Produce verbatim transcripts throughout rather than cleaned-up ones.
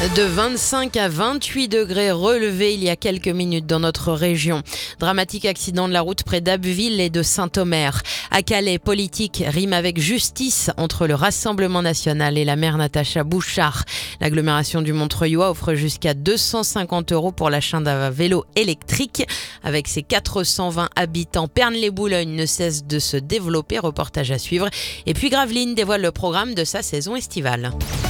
De vingt-cinq à vingt-huit degrés relevés il y a quelques minutes dans notre région. Dramatique accident de la route près d'Abbeville et de Saint-Omer. À Calais, politique rime avec justice entre le Rassemblement national et la maire Natacha Bouchart. L'agglomération du Montreuillois offre jusqu'à deux cent cinquante euros pour l'achat d'un vélo électrique. Avec ses quatre cent vingt habitants, Pernes-les-Boulogne ne cesse de se développer. Reportage à suivre. Et puis Gravelines dévoile le programme de sa saison estivale.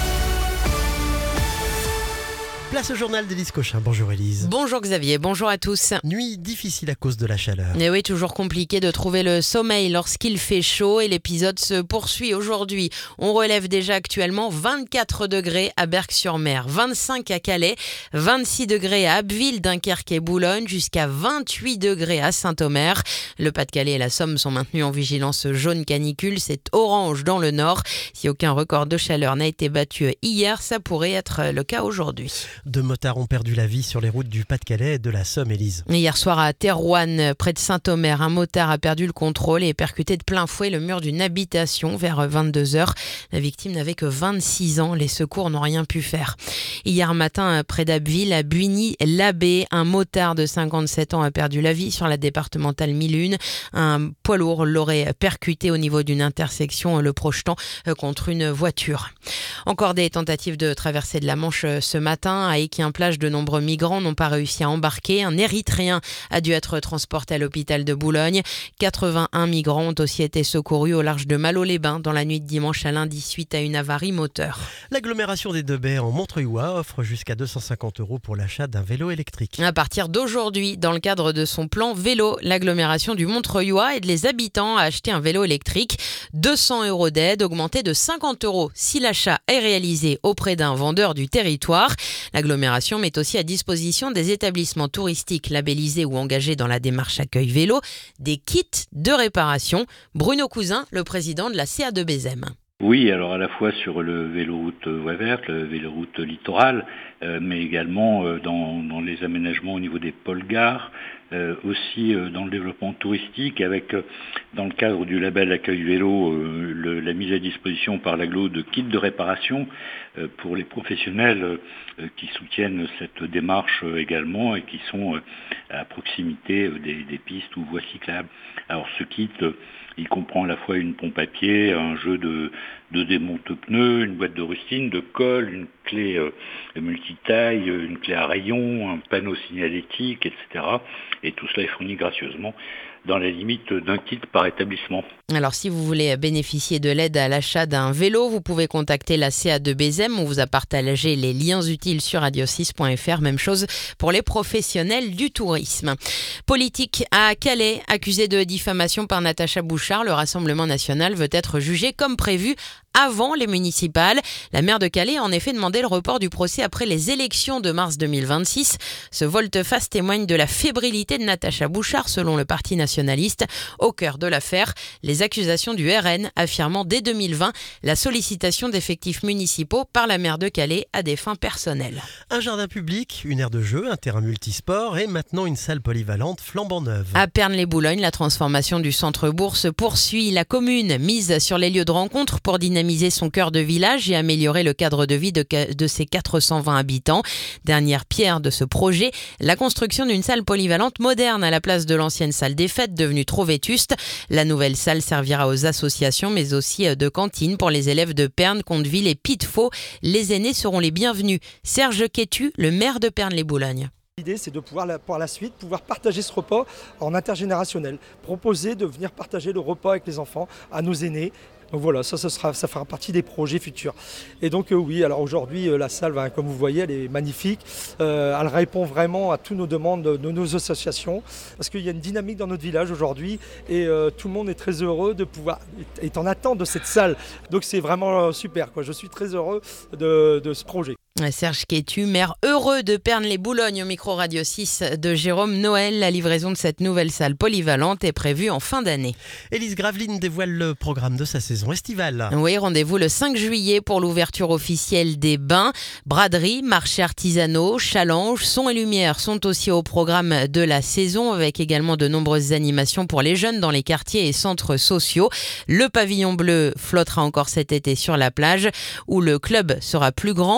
Place au journal d'Élise Cochin. Bonjour Élise. Bonjour Xavier, bonjour à tous. Nuit difficile à cause de la chaleur. Et oui, toujours compliqué de trouver le sommeil lorsqu'il fait chaud et l'épisode se poursuit aujourd'hui. On relève déjà actuellement vingt-quatre degrés à Berck-sur-Mer, vingt-cinq à Calais, vingt-six degrés à Abbeville, Dunkerque et Boulogne, jusqu'à vingt-huit degrés à Saint-Omer. Le Pas-de-Calais et la Somme sont maintenus en vigilance jaune canicule, c'est orange dans le nord. Si aucun record de chaleur n'a été battu hier, ça pourrait être le cas aujourd'hui. Deux motards ont perdu la vie sur les routes du Pas-de-Calais et de la Somme, Élise. Hier soir à Thérouanne, près de Saint-Omer, un motard a perdu le contrôle et est percuté de plein fouet le mur d'une habitation vers vingt-deux heures. La victime n'avait que vingt-six ans, les secours n'ont rien pu faire. Hier matin, près d'Abbeville, à Buigny-l'Abbé, un motard de cinquante-sept ans a perdu la vie sur la départementale mille un. Un poids lourd l'aurait percuté au niveau d'une intersection, le projetant contre une voiture. Encore des tentatives de traversée de la Manche ce matin. À Équien-Plage, de nombreux migrants n'ont pas réussi à embarquer. Un Érythréen a dû être transporté à l'hôpital de Boulogne. quatre-vingt-un migrants ont aussi été secourus au large de Malo-les-Bains dans la nuit de dimanche à lundi suite à une avarie moteur. L'agglomération des Deux Baies en Montreuillois offre jusqu'à deux cent cinquante euros pour l'achat d'un vélo électrique. À partir d'aujourd'hui, dans le cadre de son plan vélo, l'agglomération du Montreuillois aide les habitants à acheter un vélo électrique. deux cents euros d'aide, augmentés de cinquante euros si l'achat est réalisé auprès d'un vendeur du territoire. L'agglomération met aussi à disposition des établissements touristiques labellisés ou engagés dans la démarche accueil vélo des kits de réparation. Bruno Cousin, le président de la C A deux B Z E M. Oui, alors à la fois sur le véloroute voie verte, le véloroute littoral, euh, mais également euh, dans, dans les aménagements au niveau des pôles gares, euh, aussi euh, dans le développement touristique, avec euh, dans le cadre du label Accueil Vélo, euh, le, la mise à disposition par l'agglo de kits de réparation euh, pour les professionnels euh, qui soutiennent cette démarche euh, également et qui sont euh, à proximité euh, des, des pistes ou voies cyclables. Alors ce kit, euh, il comprend à la fois une pompe à pied, un jeu de, de démonte-pneus, une boîte de rustine, de colle, une clé euh, multitaille, une clé à rayons, un panneau signalétique, et cetera. Et tout cela est fourni gracieusement dans la limite d'un kit par établissement. Alors si vous voulez bénéficier de l'aide à l'achat d'un vélo, vous pouvez contacter la C A deux B Z E M. On vous a partagé les liens utiles sur radio six point f r. Même chose pour les professionnels du tourisme. Politique à Calais, accusé de diffamation par Natacha Bouchart, le Rassemblement national veut être jugé comme prévu avant les municipales. La maire de Calais a en effet demandé le report du procès après les élections de mars deux mille vingt-six. Ce volte-face témoigne de la fébrilité de Natacha Bouchart, selon le parti nationaliste. Au cœur de l'affaire, les accusations du R N affirmant dès deux mille vingt la sollicitation d'effectifs municipaux par la maire de Calais à des fins personnelles. Un jardin public, une aire de jeu, un terrain multisport et maintenant une salle polyvalente flambant neuve. À Pernes-les-Boulogne, la transformation du centre-bourg se poursuit. La commune mise sur les lieux de rencontre pour dynamiser son cœur de village et améliorer le cadre de vie de, de ses quatre cent vingt habitants. Dernière pierre de ce projet, la construction d'une salle polyvalente moderne à la place de l'ancienne salle des fêtes devenue trop vétuste. La nouvelle salle servira aux associations mais aussi de cantine pour les élèves de Pernes, Conteville et Pitefaux. Les aînés seront les bienvenus. Serge Quétu, le maire de Pernes-les-Boulogne. L'idée, c'est de pouvoir, par la suite, pouvoir partager ce repas en intergénérationnel. Proposer de venir partager le repas avec les enfants, à nos aînés. Donc voilà, ça, ça, sera, ça fera partie des projets futurs. Et donc euh, oui, alors aujourd'hui, euh, la salle, hein, comme vous voyez, elle est magnifique. Euh, elle répond vraiment à toutes nos demandes de, de nos associations. Parce qu'il y a une dynamique dans notre village aujourd'hui. Et euh, tout le monde est très heureux de pouvoir, est en attente de cette salle. Donc c'est vraiment euh, super, quoi. Je suis très heureux de, de ce projet. Serge Quétu, maire heureux de Pernes-les-Boulogne au micro Radio six de Jérôme Noël. La livraison de cette nouvelle salle polyvalente est prévue en fin d'année. Élise Gravelines dévoile le programme de sa saison estivale. Oui, rendez-vous le cinq juillet pour l'ouverture officielle des bains. Braderie, marchés artisanaux, challenges, son et lumière sont aussi au programme de la saison, avec également de nombreuses animations pour les jeunes dans les quartiers et centres sociaux. Le pavillon bleu flottera encore cet été sur la plage, où le club sera plus grand et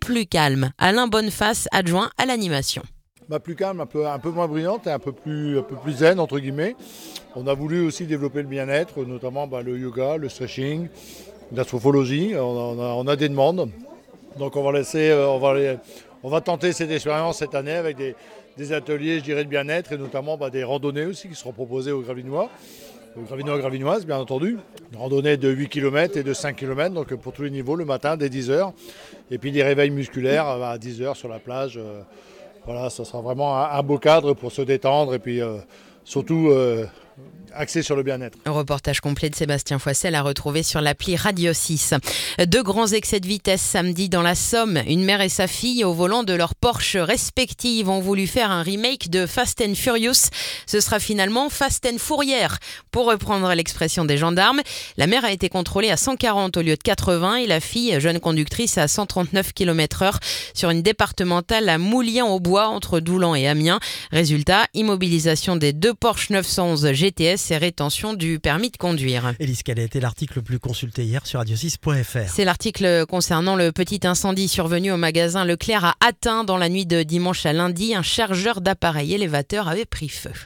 plus calme. Alain Bonneface, adjoint à l'animation. Bah, plus calme, un peu, un peu moins bruyante et un peu plus, un peu plus zen entre guillemets. On a voulu aussi développer le bien-être, notamment bah, le yoga, le stretching, la sophrologie. On a, on a, on a des demandes. Donc on va laisser, on va, les, on va tenter cette expérience cette année avec des, des ateliers, je dirais, de bien-être et notamment bah, des randonnées aussi qui seront proposées aux Gravinois. Aux Gravinois et Gravinoises, bien entendu. Une randonnée de huit kilomètres et de cinq kilomètres, donc pour tous les niveaux, le matin dès dix heures. Et puis des réveils musculaires à dix heures sur la plage. Voilà, ça sera vraiment un, un beau cadre pour se détendre et puis euh, surtout euh, axé sur le bien-être. Un reportage complet de Sébastien Foissel à retrouver sur l'appli Radio six. Deux grands excès de vitesse samedi dans la Somme. Une mère et sa fille au volant de leur Porsche respectives ont voulu faire un remake de Fast and Furious. Ce sera finalement Fast and Fourrière, pour reprendre l'expression des gendarmes. La mère a été contrôlée à cent quarante au lieu de quatre-vingts et la fille, jeune conductrice, à cent trente-neuf kilomètres heure sur une départementale à Moulien-au-Bois entre Doulan et Amiens. Résultat, immobilisation des deux Porsche neuf cent onze G T S et rétention du permis de conduire. Élise, quel a été l'article le plus consulté hier sur radio six point f r? C'est l'article concernant le petit incendie survenu au magasin Leclerc à Atten dans la nuit de dimanche à lundi. Un chargeur d'appareil élévateur avait pris feu.